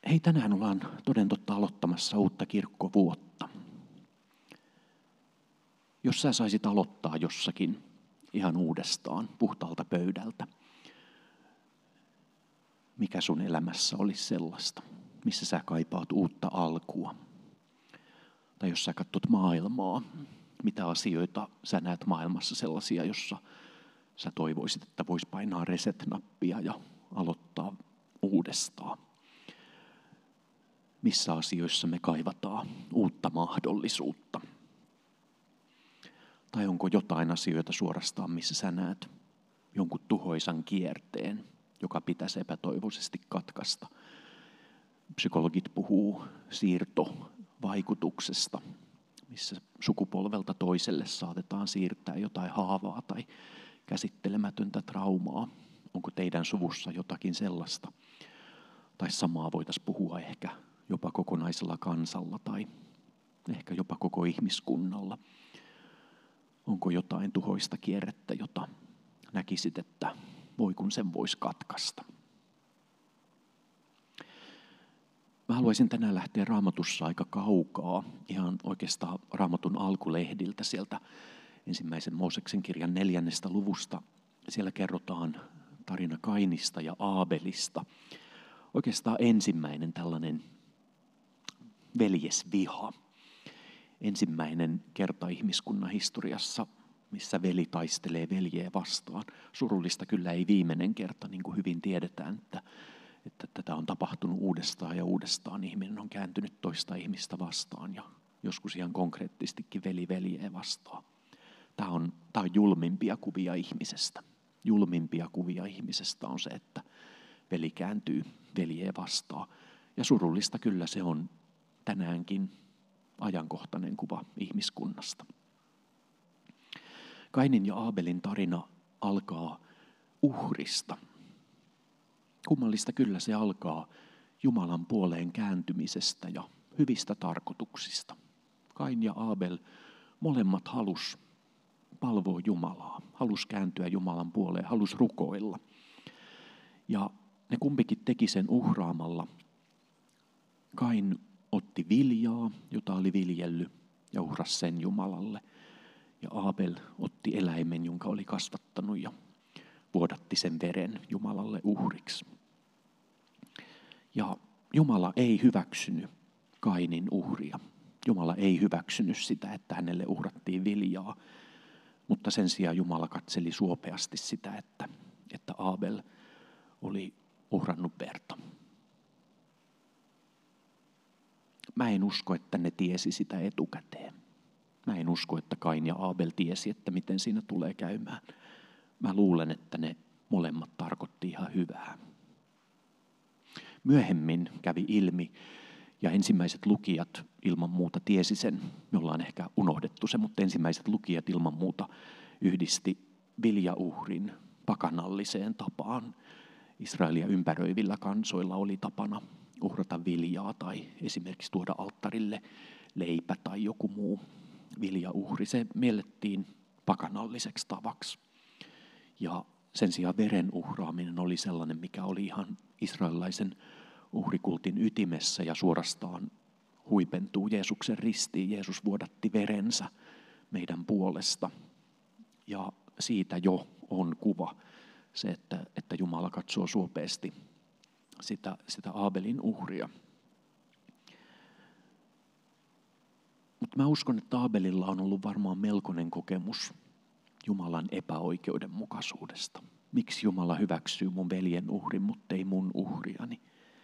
Hei, tänään ollaan toden totta aloittamassa uutta kirkkovuotta. Jos sä saisit aloittaa jossakin ihan uudestaan, puhtaalta pöydältä, mikä sun elämässä olisi sellaista, missä sä kaipaat uutta alkua? Tai jos sä katsot maailmaa, mitä asioita sä näet maailmassa sellaisia, jossa sä toivoisit, että vois painaa reset-nappia ja aloittaa uudestaan? Missä asioissa me kaivataan uutta mahdollisuutta? Tai onko jotain asioita suorastaan, missä sä näet jonkun tuhoisan kierteen, joka pitäisi epätoivoisesti katkaista? Psykologit puhuu siirtovaikutuksesta, missä sukupolvelta toiselle saatetaan siirtää jotain haavaa tai käsittelemätöntä traumaa. Onko teidän suvussa jotakin sellaista? Tai samaa voitaisiin puhua ehkä jopa kokonaisella kansalla tai ehkä jopa koko ihmiskunnalla. Onko jotain tuhoista kierrettä, jota näkisit, että voi kun sen voisi katkaista? Mä haluaisin tänään lähteä Raamatussa aika kaukaa, ihan oikeastaan Raamatun alkulehdiltä sieltä ensimmäisen Mooseksen kirjan 4. luvusta. Siellä kerrotaan tarina Kainista ja Aabelista. Oikeastaan ensimmäinen tällainen veljesviha. Ensimmäinen kerta ihmiskunnan historiassa, missä veli taistelee veljeä vastaan. Surullista kyllä ei viimeinen kerta, niin kuin hyvin tiedetään, että tätä on tapahtunut uudestaan ja uudestaan. Ihminen on kääntynyt toista ihmistä vastaan ja joskus ihan konkreettistikin veli veljeä vastaan. Tämä on julmimpia kuvia ihmisestä. Julmimpia kuvia ihmisestä on se, että veli kääntyy veljeä vastaan. Ja surullista kyllä se on tänäänkin ajankohtainen kuva ihmiskunnasta. Kainin ja Aabelin tarina alkaa uhrista. Kummallista kyllä se alkaa Jumalan puoleen kääntymisestä ja hyvistä tarkoituksista. Kain ja Aabel molemmat halus palvoa Jumalaa, halus kääntyä Jumalan puoleen, halus rukoilla. Ja ne kumpikin teki sen uhraamalla. Kain otti viljaa, jota oli viljellyt, ja uhrasi sen Jumalalle. Ja Aabel otti eläimen, jonka oli kasvattanut, ja vuodatti sen veren Jumalalle uhriksi. Ja Jumala ei hyväksynyt Kainin uhria. Jumala ei hyväksynyt sitä, että hänelle uhrattiin viljaa. Mutta sen sijaan Jumala katseli suopeasti sitä, että Aabel oli uhrannut verta. Mä en usko, että ne tiesi sitä etukäteen. Mä en usko, että Kain ja Aabel tiesi, että miten siinä tulee käymään. Mä luulen, että ne molemmat tarkoitti ihan hyvää. Myöhemmin kävi ilmi, ja ensimmäiset lukijat ilman muuta tiesi sen. Me ollaan ehkä unohdettu se, mutta ensimmäiset lukijat ilman muuta yhdisti viljauhrin pakanalliseen tapaan. Israelia ympäröivillä kansoilla oli tapana uhrata viljaa tai esimerkiksi tuoda alttarille leipä tai joku muu viljauhri. Se miellettiin pakanalliseksi tavaksi. Ja sen sijaan veren uhraaminen oli sellainen, mikä oli ihan israelilaisen uhrikultin ytimessä ja suorastaan huipentuu Jeesuksen ristiin. Jeesus vuodatti verensä meidän puolesta. Ja siitä jo on kuva se, että Jumala katsoo suopeasti sitä Aabelin uhria. Mutta mä uskon, että Aabelilla on ollut varmaan melkoinen kokemus Jumalan epäoikeudenmukaisuudesta. Miksi Jumala hyväksyy mun veljen uhrin, mutta ei mun uhriani?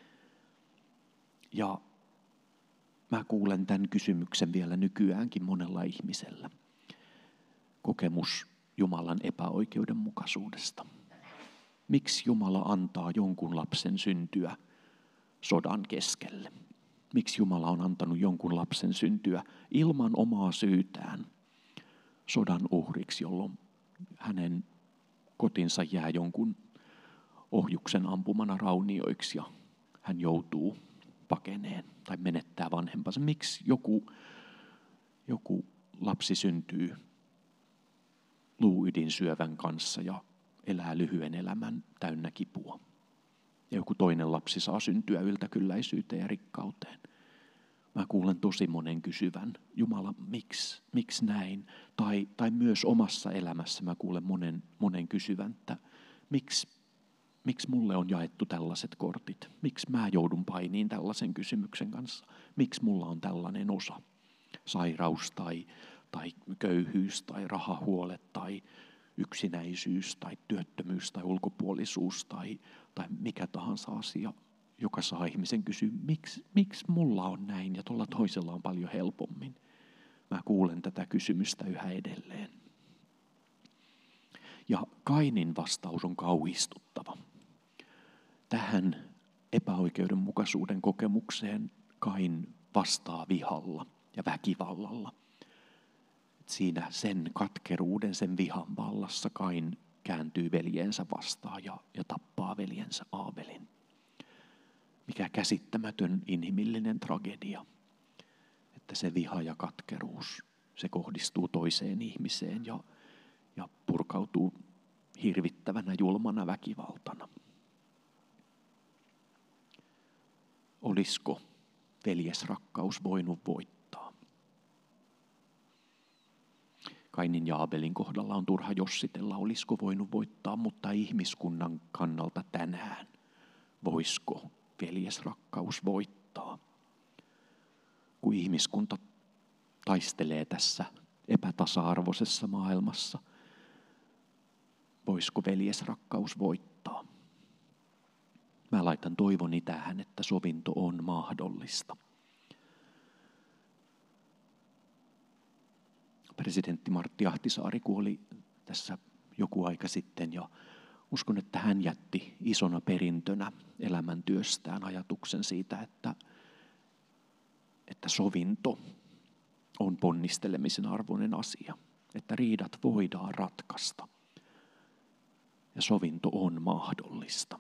Ja mä kuulen tämän kysymyksen vielä nykyäänkin monella ihmisellä. Kokemus Jumalan epäoikeudenmukaisuudesta. Miksi Jumala antaa jonkun lapsen syntyä sodan keskelle? Miksi Jumala on antanut jonkun lapsen syntyä ilman omaa syytään sodan uhriksi, jolloin hänen kotinsa jää jonkun ohjuksen ampumana raunioiksi ja hän joutuu pakeneen tai menettää vanhempansa? Miksi joku lapsi syntyy luuydinsyövän kanssa ja elää lyhyen elämän täynnä kipua? ja joku toinen lapsi saa syntyä yltäkylläisyyteen ja rikkauteen. Mä kuulen tosi monen kysyvän, Jumala, miksi näin? Tai myös omassa elämässä mä kuulen monen kysyvän, että miksi mulle on jaettu tällaiset kortit? Miksi mä joudun painiin tällaisen kysymyksen kanssa? Miksi mulla on tällainen osa? Sairaus tai köyhyys tai rahahuolet tai yksinäisyys tai työttömyys tai ulkopuolisuus tai mikä tahansa asia, joka saa ihmisen kysyä, miksi mulla on näin ja tuolla toisella on paljon helpommin. Mä kuulen tätä kysymystä yhä edelleen. Ja Kainin vastaus on kauhistuttava. Tähän epäoikeudenmukaisuuden kokemukseen Kain vastaa vihalla ja väkivallalla. Siinä sen katkeruuden, sen vihan vallassa Kain kääntyy veljensä vastaan ja tappaa veljensä Aabelin. Mikä käsittämätön inhimillinen tragedia, että se viha ja katkeruus, se kohdistuu toiseen ihmiseen ja purkautuu hirvittävänä julmana väkivaltana. Olisiko veljesrakkaus voinut voittaa? Kainin ja Aabelin kohdalla on turha jossitella, olisiko voinut voittaa, mutta ihmiskunnan kannalta tänään, voisiko veljesrakkaus voittaa? Kun ihmiskunta taistelee tässä epätasa-arvoisessa maailmassa, voisiko veljesrakkaus voittaa? Mä laitan toivoni tähän, että sovinto on mahdollista. Presidentti Martti Ahtisaari kuoli tässä joku aika sitten ja uskon, että hän jätti isona perintönä elämäntyöstään ajatuksen siitä, että sovinto on ponnistelemisen arvoinen asia, että riidat voidaan ratkaista ja sovinto on mahdollista.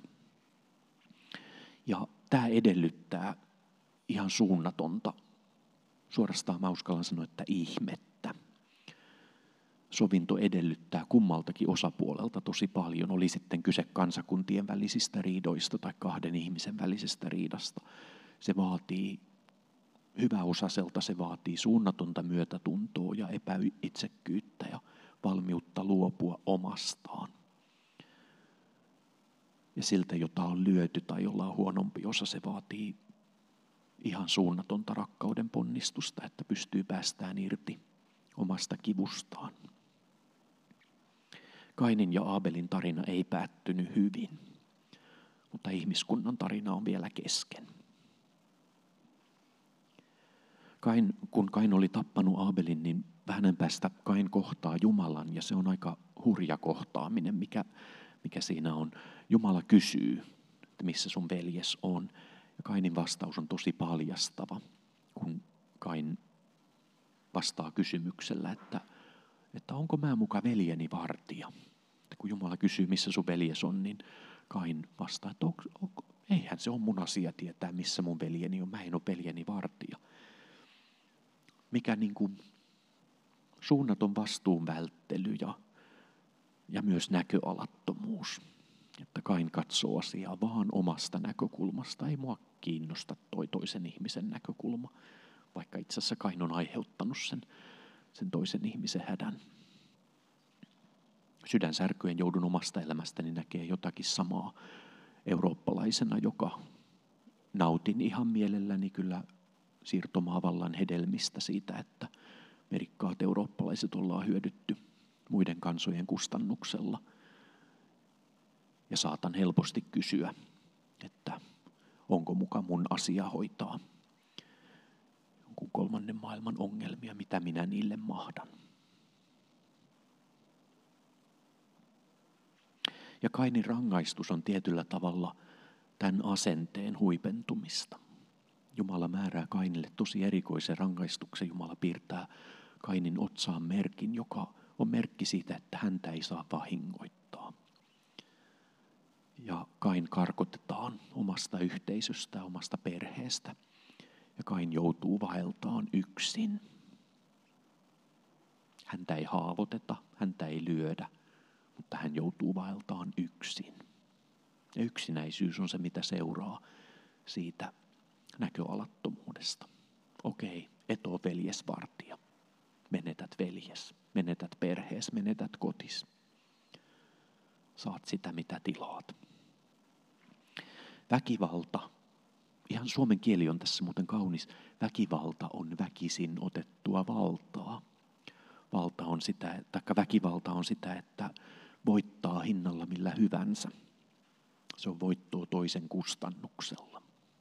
Ja tämä edellyttää ihan suunnatonta, suorastaan mä uskallan sanoa, että ihmettä. Sovinto edellyttää kummaltakin osapuolelta tosi paljon, oli sitten kyse kansakuntien välisistä riidoista tai kahden ihmisen välisestä riidasta. Se vaatii hyväosaiselta, se vaatii suunnatonta myötätuntoa ja epäitsekkyyttä ja valmiutta luopua omastaan. Ja siltä, jota on lyöty tai jolla on huonompi osa, se vaatii ihan suunnatonta rakkauden ponnistusta, että pystyy päästään irti omasta kivustaan. Kainin ja Aabelin tarina ei päättynyt hyvin, mutta ihmiskunnan tarina on vielä kesken. Kun Kain oli tappanut Aabelin, niin vähän päästä Kain kohtaa Jumalan, ja se on aika hurja kohtaaminen, mikä siinä on. Jumala kysyy, että missä sun veljes on, ja Kainin vastaus on tosi paljastava, kun Kain vastaa kysymyksellä, että onko mä muka veljeni vartija. Että kun Jumala kysyy, missä sun veljes on, niin Kain vastaa, että eihän se ole mun asia tietää, missä mun veljeni on. Mä en ole veljeni vartija. Mikä niin kuin suunnaton vastuun välttely ja myös näköalattomuus. Että Kain katsoo asiaa vaan omasta näkökulmasta. Ei mua kiinnosta toisen ihmisen näkökulma, vaikka itse asiassa Kain on aiheuttanut sen toisen ihmisen hädän. Sydänsärkyen joudun omasta elämästäni näkee jotakin samaa eurooppalaisena, joka nautin ihan mielelläni kyllä siirtomaavallan hedelmistä siitä, että me rikkaat eurooppalaiset ollaan hyödytty muiden kansojen kustannuksella. Ja saatan helposti kysyä, että onko muka mun asia hoitaa jonkun kolmannen maailman ongelmia, mitä minä niille mahdan. Ja Kainin rangaistus on tietyllä tavalla tämän asenteen huipentumista. Jumala määrää Kainille tosi erikoisen rangaistuksen. Jumala piirtää Kainin otsaan merkin, joka on merkki siitä, että häntä ei saa vahingoittaa. Ja Kain karkotetaan omasta yhteisöstä, omasta perheestä. Ja Kain joutuu vaeltaan yksin. Häntä ei haavoiteta, häntä ei lyödä, mutta hän joutuu vaeltaan yksin. Ja yksinäisyys on se, mitä seuraa siitä näköalattomuudesta. Okei, et ole veljesvartija. Menetät veljes, menetät perhees, menetät kotis. Saat sitä, mitä tilaat. Väkivalta, ihan suomen kieli on tässä muuten kaunis, väkivalta on väkisin otettua valtaa. Väkivalta on sitä, että voittaa hinnalla millä hyvänsä. Se on voittoa toisen kustannuksella.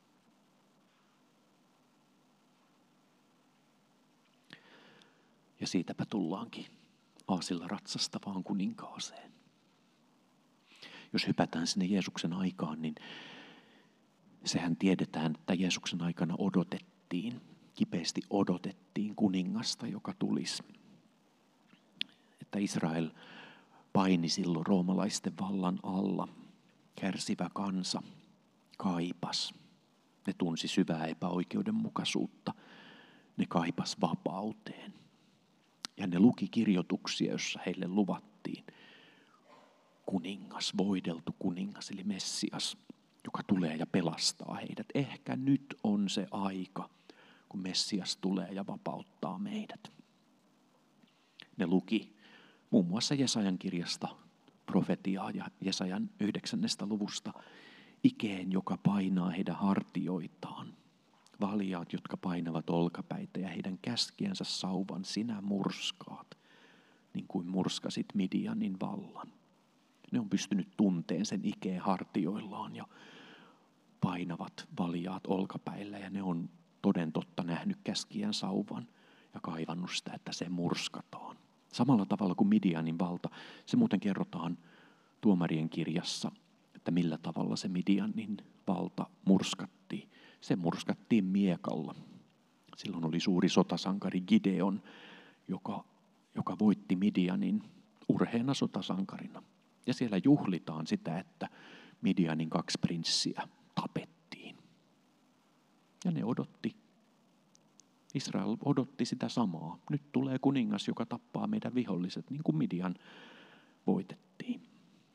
Ja siitäpä tullaankin aasilla ratsastavaan kuninkaaseen. Jos hypätään sinne Jeesuksen aikaan, niin sehän tiedetään, että Jeesuksen aikana kipeästi odotettiin kuningasta, joka tulisi. Että Israel paini silloin roomalaisten vallan alla. Kärsivä kansa kaipas. Ne tunsi syvää epäoikeudenmukaisuutta. Ne kaipas vapauteen. Ja ne luki kirjoituksia, jossa heille luvattiin kuningas, voideltu kuningas, eli Messias, joka tulee ja pelastaa heidät. Ehkä nyt on se aika, kun Messias tulee ja vapauttaa meidät. Ne luki muun muassa Jesajan kirjasta profetiaa ja Jesajan 9. luvusta ikeen, joka painaa heidän hartioitaan. Valjaat, jotka painavat olkapäitä ja heidän käskiensä sauvan sinä murskaat, niin kuin murskasit Midianin vallan. Ne on pystynyt tunteen sen ikeen hartioillaan ja painavat valjaat olkapäillä ja ne on toden totta nähnyt käskijän sauvan ja kaivannut sitä, että se murskataan. Samalla tavalla kuin Midianin valta, se muuten kerrotaan Tuomarien kirjassa, että millä tavalla se Midianin valta murskattiin. Se murskattiin miekalla. Silloin oli suuri sotasankari Gideon, joka voitti Midianin urheana sotasankarina. Ja siellä juhlitaan sitä, että Midianin 2 prinssiä tapettiin. Ja ne odotti. Israel odotti sitä samaa. Nyt tulee kuningas, joka tappaa meidän viholliset, niin kuin Midian voitettiin.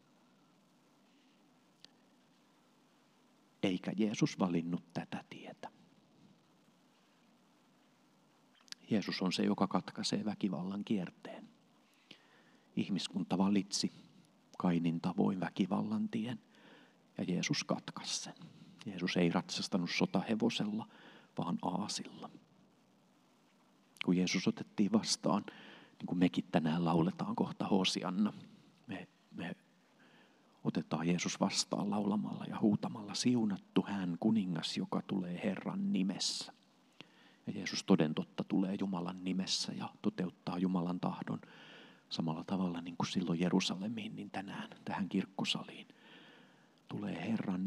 Eikä Jeesus valinnut tätä tietä. Jeesus on se, joka katkaisee väkivallan kierteen. Ihmiskunta valitsi Kainin tavoin väkivallan tien ja Jeesus katkaisi sen. Jeesus ei ratsastanut sotahevosella, vaan aasilla. Kun Jeesus otettiin vastaan, niin kuin mekin tänään lauletaan kohta Hosianna, me otetaan Jeesus vastaan laulamalla ja huutamalla, siunattu hän kuningas, joka tulee Herran nimessä. Ja Jeesus toden totta tulee Jumalan nimessä ja toteuttaa Jumalan tahdon samalla tavalla niin kuin silloin Jerusalemiin, niin tänään tähän kirkkosaliin. Tulee Herran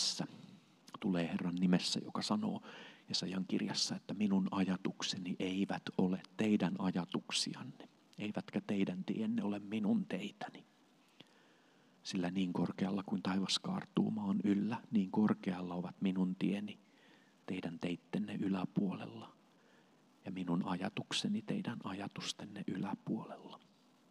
nimessä, joka sanoo Jesajan kirjassa, että minun ajatukseni eivät ole teidän ajatuksianne, eivätkä teidän tienne ole minun teitäni. Sillä niin korkealla kuin taivas kaartuu maan yllä, niin korkealla ovat minun tieni teidän teittenne yläpuolella ja minun ajatukseni teidän ajatustenne yläpuolella.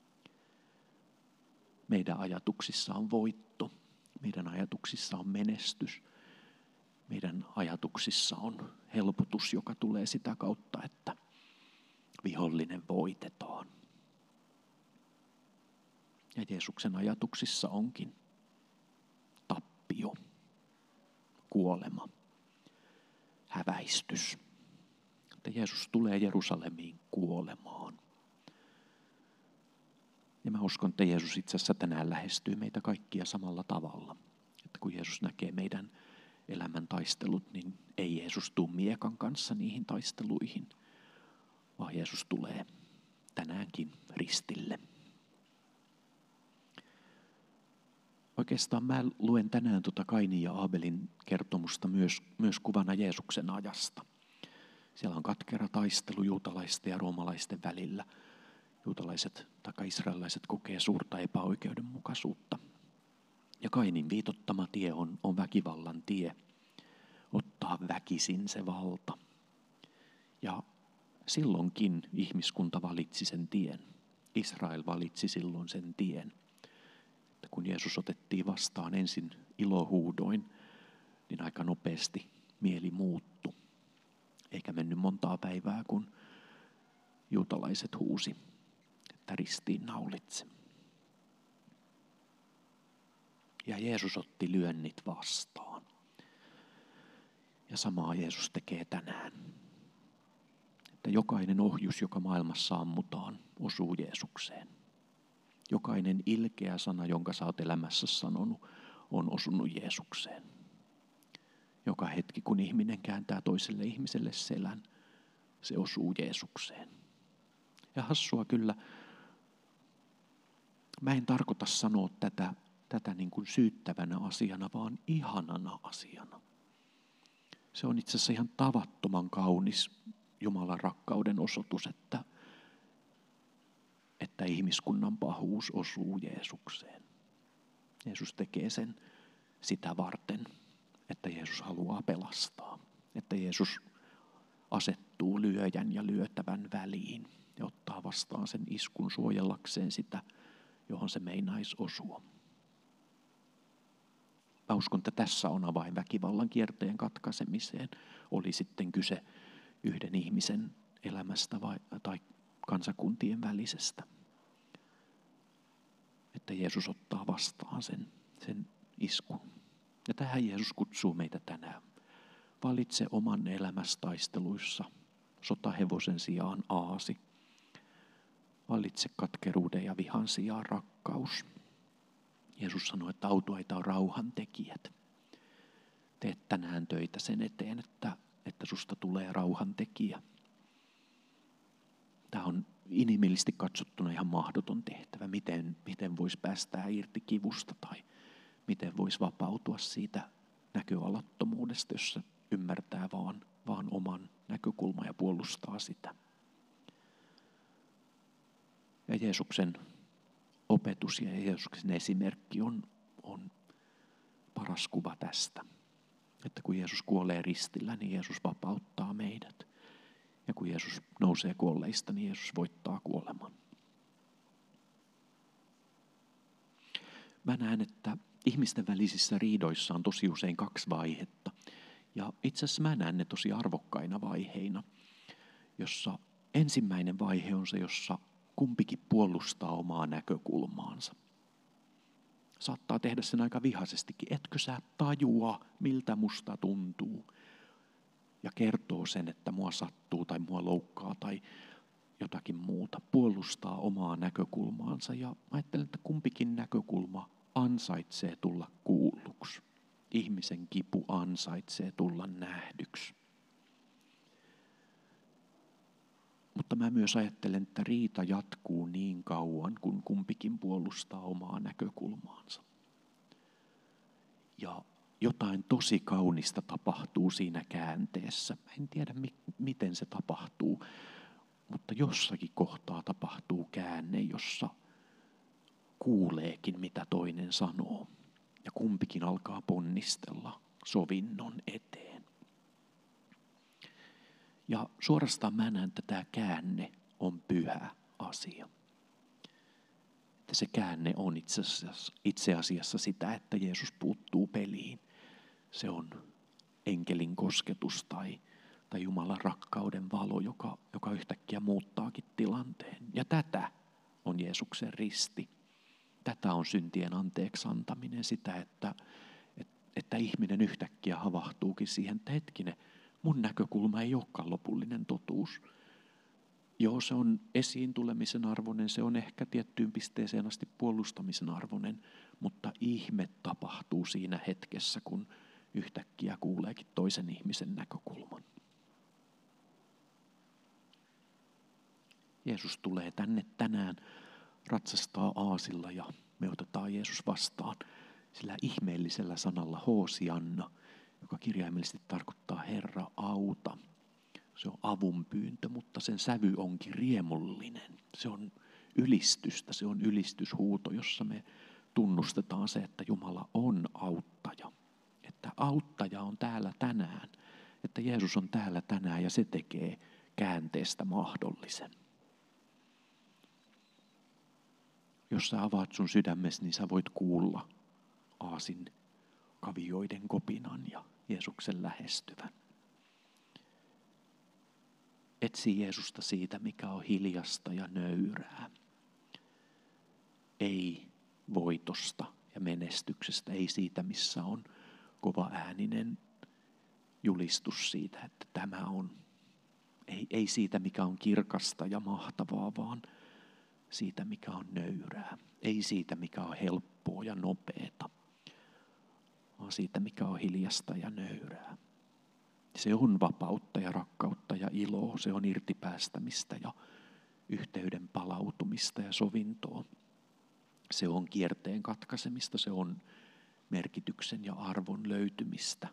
Meidän ajatuksissa on voitto, meidän ajatuksissa on menestys, meidän ajatuksissa on helpotus, joka tulee sitä kautta, että vihollinen voitetaan. Ja Jeesuksen ajatuksissa onkin tappio, kuolema, häväistys. Että Jeesus tulee Jerusalemiin kuolemaan. Ja mä uskon, että Jeesus itse asiassa tänään lähestyy meitä kaikkia samalla tavalla. Että kun Jeesus näkee meidän elämän taistelut, niin ei Jeesus tule miekan kanssa niihin taisteluihin, vaan Jeesus tulee tänäänkin ristille. Oikeastaan mä luen tänään Kainin ja Aabelin kertomusta myös kuvana Jeesuksen ajasta. Siellä on katkera taistelu juutalaisten ja roomalaisten välillä. Juutalaiset tai israelilaiset kokee suurta epäoikeudenmukaisuutta. Ja Kainin viitottama tie on väkivallan tie. Ottaa väkisin se valta. Ja silloinkin ihmiskunta valitsi sen tien. Israel valitsi silloin sen tien. kun Jeesus otettiin vastaan ensin ilohuudoin, niin aika nopeasti mieli muuttui. Eikä mennyt montaa päivää, kun juutalaiset huusi, että ristiin naulitse. Ja Jeesus otti lyönnit vastaan. Ja samaa Jeesus tekee tänään. Että jokainen ohjus, joka maailmassa ammutaan, osuu Jeesukseen. Jokainen ilkeä sana, jonka sä oot elämässä sanonut, on osunut Jeesukseen. Joka hetki, kun ihminen kääntää toiselle ihmiselle selän, se osuu Jeesukseen. Ja hassua kyllä, mä en tarkoita sanoa tätä niin kuin syyttävänä asiana, vaan ihanana asiana. Se on itse asiassa ihan tavattoman kaunis Jumalan rakkauden osoitus, että ihmiskunnan pahuus osuu Jeesukseen. Jeesus tekee sen sitä varten, että Jeesus haluaa pelastaa. Että Jeesus asettuu lyöjän ja lyötävän väliin ja ottaa vastaan sen iskun suojellakseen sitä, johon se meinaisi osua. Mä uskon, että tässä on avain väkivallan kierteen katkaisemiseen. Oli sitten kyse yhden ihmisen elämästä tai kansakuntien välisestä. Että Jeesus ottaa vastaan sen iskun. Ja tähän Jeesus kutsuu meitä tänään. Valitse oman elämäsi taisteluissa sotahevosen sijaan aasi. Valitse katkeruuden ja vihan sijaan rakkaus. Jeesus sanoi, että autuaita on rauhantekijät. Tee tänään töitä sen eteen, että susta tulee rauhantekijä. Tämä on inhimillisesti katsottuna ihan mahdoton tehtävä. Miten voisi päästää irti kivusta tai miten voisi vapautua siitä näköalattomuudesta, jossa ymmärtää vaan oman näkökulman ja puolustaa sitä. Ja Jeesuksen opetus ja Jeesuksen esimerkki on paras kuva tästä. Että kun Jeesus kuolee ristillä, niin Jeesus vapauttaa meidät. Ja kun Jeesus nousee kuolleista, niin Jeesus voittaa kuoleman. Mä näen, että ihmisten välisissä riidoissa on tosi usein 2 vaihetta. Ja itse asiassa mä näen ne tosi arvokkaina vaiheina, jossa ensimmäinen vaihe on se, jossa kumpikin puolustaa omaa näkökulmaansa. Saattaa tehdä sen aika vihaisestikin. Etkö sä tajua, miltä musta tuntuu? Ja kertoo sen, että mua sattuu tai mua loukkaa tai jotakin muuta. Puolustaa omaa näkökulmaansa. Ja ajattelen, että kumpikin näkökulma ansaitsee tulla kuulluksi. Ihmisen kipu ansaitsee tulla nähdyksi. Mutta mä myös ajattelen, että riita jatkuu niin kauan, kun kumpikin puolustaa omaa näkökulmaansa. Ja jotain tosi kaunista tapahtuu siinä käänteessä. Mä en tiedä, miten se tapahtuu, mutta jossakin kohtaa tapahtuu käänne, jossa kuuleekin, mitä toinen sanoo. Ja kumpikin alkaa ponnistella sovinnon eteen. Ja suorastaan mä näen, että tämä käänne on pyhä asia. Että se käänne on itse asiassa sitä, että Jeesus puuttuu peliin. Se on enkelin kosketus tai Jumalan rakkauden valo, joka yhtäkkiä muuttaakin tilanteen. Ja tätä on Jeesuksen risti. Tätä on syntien anteeksi antaminen, sitä, että ihminen yhtäkkiä havahtuukin siihen, että hetkinen, mun näkökulma ei olekaan lopullinen totuus. Joo, se on esiin tulemisen arvoinen, se on ehkä tiettyyn pisteeseen asti puolustamisen arvoinen, mutta ihme tapahtuu siinä hetkessä, kun yhtäkkiä kuuleekin toisen ihmisen näkökulman. Jeesus tulee tänne tänään, ratsastaa aasilla ja me otetaan Jeesus vastaan sillä ihmeellisellä sanalla Hoosianna, joka kirjaimellisesti tarkoittaa Herra auta. Se on avunpyyntö, mutta sen sävy onkin riemullinen. Se on ylistystä, se on ylistyshuuto, jossa me tunnustetaan se, että Jumala on auttaja. Että auttaja on täällä tänään, että Jeesus on täällä tänään ja se tekee käänteestä mahdollisen. Jos sä avaat sun sydämesi, niin sä voit kuulla aasin kavioiden kopinan ja Jeesuksen lähestyvän. Etsi Jeesusta siitä, mikä on hiljasta ja nöyrää. Ei voitosta ja menestyksestä, ei siitä, missä on kova ääninen julistus siitä, että tämä on. Ei siitä, mikä on kirkasta ja mahtavaa, vaan siitä, mikä on nöyrää. Ei siitä, mikä on helppoa ja nopeata, vaan siitä, mikä on hiljasta ja nöyrää. Se on vapautta ja rakkautta ja iloa, se on irtipäästämistä ja yhteyden palautumista ja sovintoa. Se on kierteen katkaisemista, se on merkityksen ja arvon löytymistä.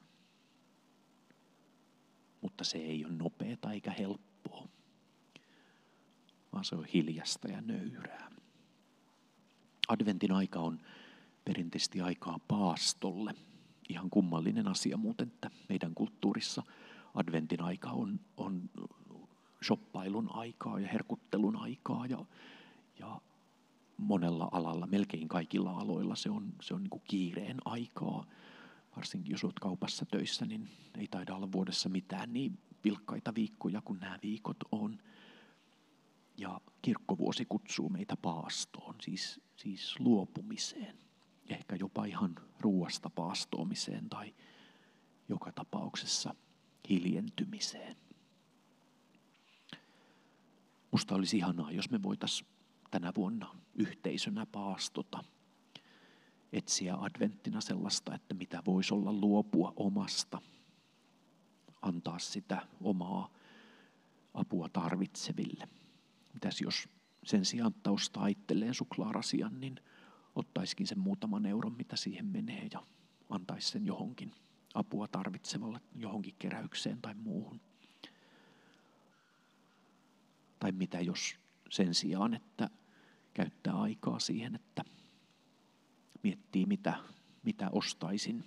Mutta se ei ole nopeata eikä helppoa, vaan se on hiljasta ja nöyrää. Adventin aika on perinteisesti aikaa paastolle. Ihan kummallinen asia muuten, että meidän kulttuurissa adventin aika on shoppailun aikaa ja herkuttelun aikaa ja monella alalla, melkein kaikilla aloilla se on niin kuin kiireen aikaa. Varsinkin jos olet kaupassa töissä, niin ei taida olla vuodessa mitään niin vilkkaita viikkoja kuin nämä viikot on. Ja kirkkovuosi kutsuu meitä paastoon, siis luopumiseen. Ehkä jopa ihan ruuasta paastoamiseen tai joka tapauksessa hiljentymiseen. Musta olisi ihanaa, jos me voitaisiin tänä vuonna yhteisönä paastota. Etsiä adventtina sellaista, että mitä voisi olla luopua omasta. Antaa sitä omaa apua tarvitseville. Mitäs jos sen sijaan, että ostaa itselleen suklaarasian, niin ottaisikin sen muutaman euron, mitä siihen menee, ja antaisi sen johonkin apua tarvitsevalle, johonkin keräykseen tai muuhun. Tai mitä jos sen sijaan, että käyttää aikaa siihen, että miettii mitä ostaisin,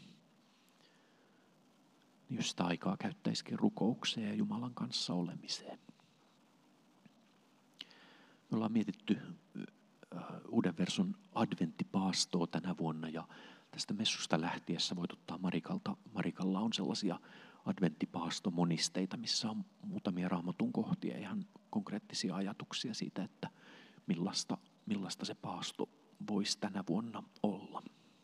niin jos sitä aikaa käyttäisikin rukoukseen ja Jumalan kanssa olemiseen. Me ollaan mietitty Uuden verson adventtipaastoa tänä vuonna ja tästä messusta lähtiessä voit ottaa Marikalta. Marikalla on sellaisia adventtipaastomonisteita, missä on muutamia Raamatun kohtia ja ihan konkreettisia ajatuksia siitä, että millaista se paasto voisi tänä vuonna olla.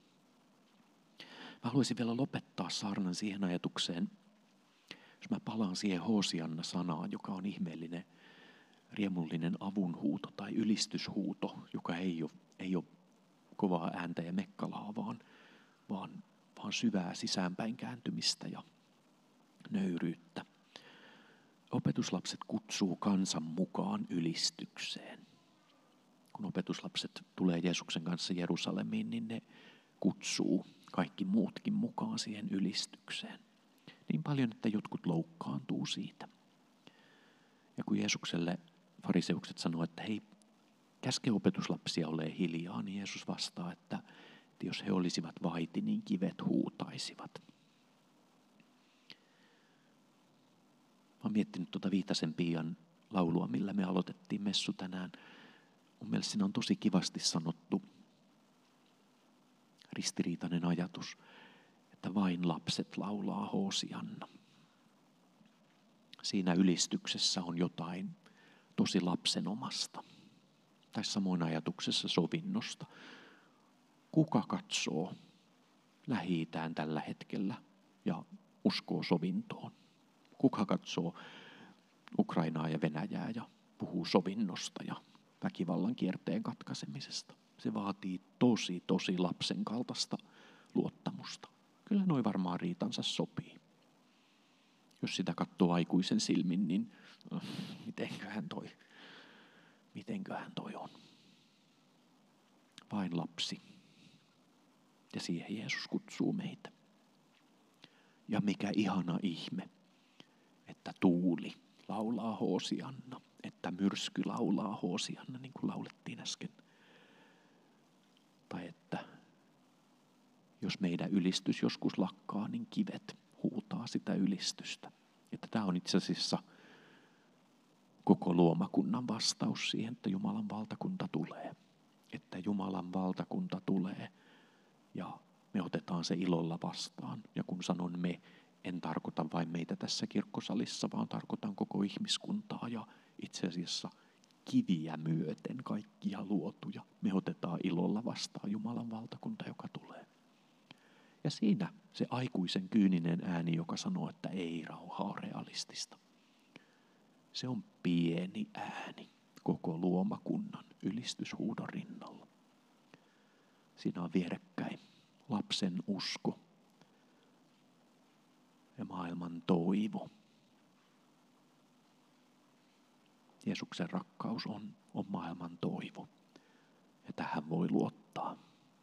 Mä haluaisin vielä lopettaa saarnan siihen ajatukseen, jos mä palaan siihen Hoosianna-sanaan, joka on ihmeellinen, riemullinen avunhuuto tai ylistyshuuto, joka ei ole kovaa ääntä ja mekkalaa, vaan syvää sisäänpäin kääntymistä ja nöyryyttä. Opetuslapset kutsuu kansan mukaan ylistykseen. Kun opetuslapset tulee Jeesuksen kanssa Jerusalemiin, niin ne kutsuu kaikki muutkin mukaan siihen ylistykseen. Niin paljon, että jotkut loukkaantuu siitä. Ja kun Jeesukselle fariseukset sanoo, että hei, käske opetuslapsia ole hiljaa, niin Jeesus vastaa, että jos he olisivat vaiti, niin kivet huutaisivat. Mä oon miettinyt tuota Viitasen Piian laulua, millä me aloitettiin messu tänään. Mun mielestä siinä on tosi kivasti sanottu ristiriitainen ajatus, että vain lapset laulaa Hoosianna. Siinä ylistyksessä on jotain tosi lapsenomasta. Tai samoin ajatuksessa sovinnosta. Kuka katsoo Lähi-itään tällä hetkellä ja uskoo sovintoon? Kuka katsoo Ukrainaa ja Venäjää ja puhuu sovinnosta ja väkivallan kierteen katkaisemisesta? Se vaatii tosi lapsen kaltaista luottamusta. Kyllä noi varmaan riitansa sopii. Jos sitä katsoo aikuisen silmin, niin mitenköhän toi on? Vain lapsi. Ja siihen Jeesus kutsuu meitä. Ja mikä ihana ihme, että tuuli laulaa Hoosianna, että myrsky laulaa Hoosianna, niin kuin laulettiin äsken. Tai että jos meidän ylistys joskus lakkaa, niin kivet huutaa sitä ylistystä. Että tämä on itse asiassa koko luomakunnan vastaus siihen, että Jumalan valtakunta tulee. että Jumalan valtakunta tulee ja me otetaan se ilolla vastaan. Ja kun sanon me, en tarkoita vain meitä tässä kirkkosalissa, vaan tarkoitan koko ihmiskuntaa ja itse asiassa kiviä myöten kaikkia luotuja. Me otetaan ilolla vastaan Jumalan valtakunta, joka tulee. Ja siinä se aikuisen kyyninen ääni, joka sanoo, että ei, rauha on realistista. Se on pieni ääni koko luomakunnan ylistyshuudon rinnalla. Siinä on vierekkäin lapsen usko ja maailman toivo. Jeesuksen rakkaus on maailman toivo ja tähän voi luottaa.